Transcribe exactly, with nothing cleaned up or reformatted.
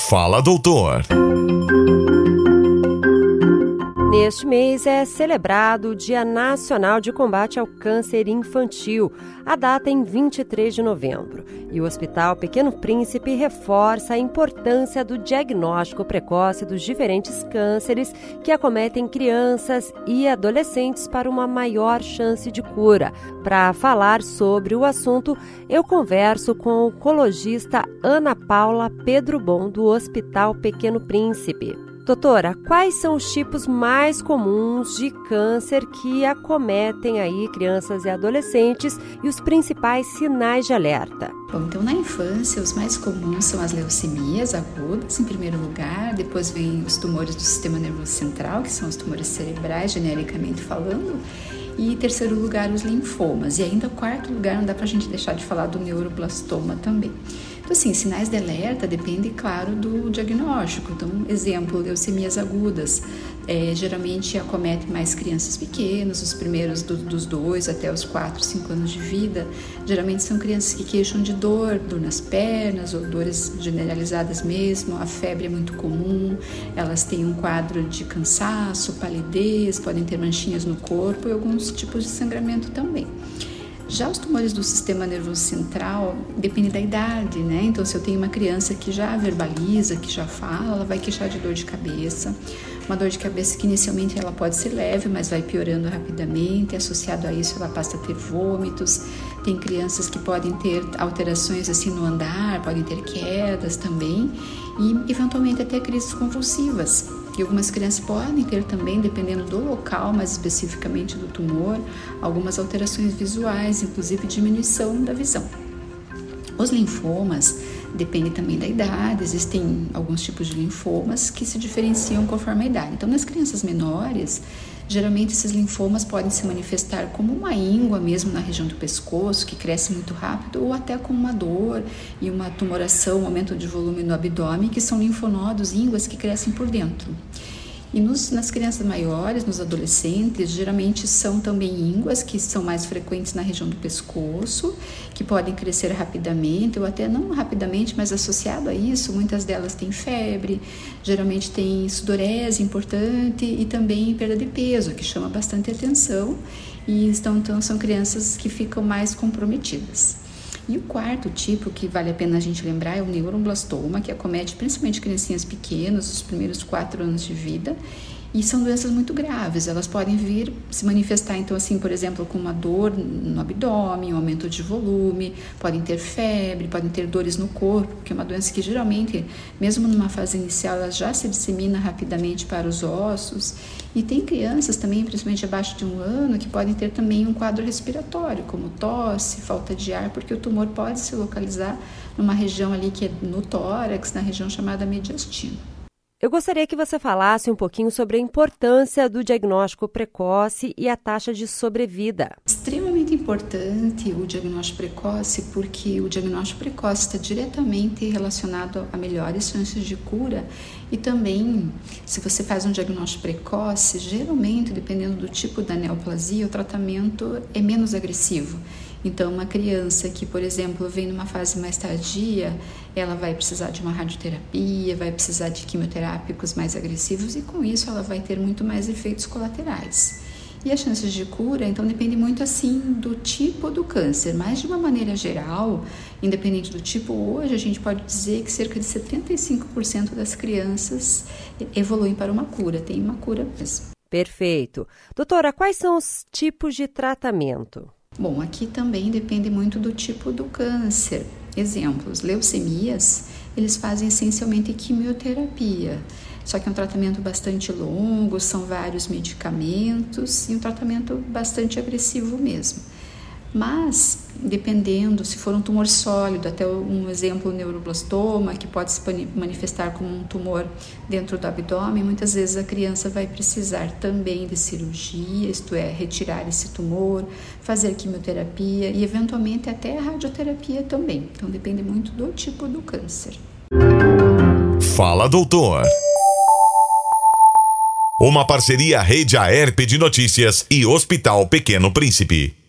Fala, doutor. Neste mês é celebrado o Dia Nacional de Combate ao Câncer Infantil. A data é em vinte e três de novembro. E o Hospital Pequeno Príncipe reforça a importância do diagnóstico precoce dos diferentes cânceres que acometem crianças e adolescentes para uma maior chance de cura. Para falar sobre o assunto, eu converso com a oncologista Ana Paula Pedro Bon, do Hospital Pequeno Príncipe. Doutora, quais são os tipos mais comuns de câncer que acometem aí crianças e adolescentes e os principais sinais de alerta? Bom, então na infância os mais comuns são as leucemias agudas, em primeiro lugar, depois vem os tumores do sistema nervoso central, que são os tumores cerebrais, genericamente falando, e em terceiro lugar os linfomas, e ainda em quarto lugar não dá pra gente deixar de falar do neuroblastoma também. Então, assim, sinais de alerta dependem, claro, do diagnóstico. Então, exemplo, leucemias agudas, é, geralmente acometem mais crianças pequenas, os primeiros do, dos dois até os quatro, cinco anos de vida. Geralmente são crianças que queixam de dor, dor nas pernas ou dores generalizadas mesmo. A febre é muito comum, elas têm um quadro de cansaço, palidez, podem ter manchinhas no corpo e alguns tipos de sangramento também. Já os tumores do sistema nervoso central depende da idade, né? Então, se eu tenho uma criança que já verbaliza, que já fala, ela vai queixar de dor de cabeça. Uma dor de cabeça que inicialmente ela pode ser leve, mas vai piorando rapidamente. Associado a isso, ela passa a ter vômitos. Tem crianças que podem ter alterações assim no andar, podem ter quedas também e, eventualmente, até crises convulsivas. E algumas crianças podem ter também, dependendo do local, mais especificamente do tumor, algumas alterações visuais, inclusive diminuição da visão. Os linfomas dependem também da idade, existem alguns tipos de linfomas que se diferenciam conforme a idade. Então, nas crianças menores, geralmente esses linfomas podem se manifestar como uma íngua mesmo na região do pescoço, que cresce muito rápido, ou até com uma dor e uma tumoração, um aumento de volume no abdômen, que são linfonodos, ínguas que crescem por dentro. E nos, nas crianças maiores, nos adolescentes, geralmente são também ínguas que são mais frequentes na região do pescoço, que podem crescer rapidamente, ou até não rapidamente, mas associado a isso, muitas delas têm febre, geralmente tem sudorese importante e também perda de peso, que chama bastante atenção, e então, então são crianças que ficam mais comprometidas. E o quarto tipo que vale a pena a gente lembrar é o neuroblastoma, que acomete principalmente criancinhas pequenas, os primeiros quatro anos de vida, e são doenças muito graves. Elas podem vir se manifestar, então, assim, por exemplo, com uma dor no abdômen, um aumento de volume, podem ter febre, podem ter dores no corpo, que é uma doença que geralmente, mesmo numa fase inicial, ela já se dissemina rapidamente para os ossos. E tem crianças também, principalmente abaixo de um ano, que podem ter também um quadro respiratório, como tosse, falta de ar, porque o tumor pode se localizar numa região ali que é no tórax, na região chamada mediastino. Eu gostaria que você falasse um pouquinho sobre a importância do diagnóstico precoce e a taxa de sobrevida. Extremamente importante o diagnóstico precoce, porque o diagnóstico precoce está diretamente relacionado a melhores chances de cura e também, se você faz um diagnóstico precoce, geralmente, dependendo do tipo da neoplasia, o tratamento é menos agressivo. Então, uma criança que, por exemplo, vem numa fase mais tardia, ela vai precisar de uma radioterapia, vai precisar de quimioterápicos mais agressivos e, com isso, ela vai ter muito mais efeitos colaterais. E as chances de cura, então, depende muito, assim, do tipo do câncer. Mas, de uma maneira geral, independente do tipo, hoje a gente pode dizer que cerca de setenta e cinco por cento das crianças evoluem para uma cura, tem uma cura mesmo. Perfeito. Doutora, quais são os tipos de tratamento? Bom, aqui também depende muito do tipo do câncer. Exemplos, leucemias, eles fazem essencialmente quimioterapia, só que é um tratamento bastante longo, são vários medicamentos e um tratamento bastante agressivo mesmo. Mas, dependendo, se for um tumor sólido, até um exemplo, o neuroblastoma, que pode se manifestar como um tumor dentro do abdômen, muitas vezes a criança vai precisar também de cirurgia, isto é, retirar esse tumor, fazer quimioterapia e, eventualmente, até a radioterapia também. Então, depende muito do tipo do câncer. Fala, doutor. Uma parceria Rede Aerp de Notícias e Hospital Pequeno Príncipe.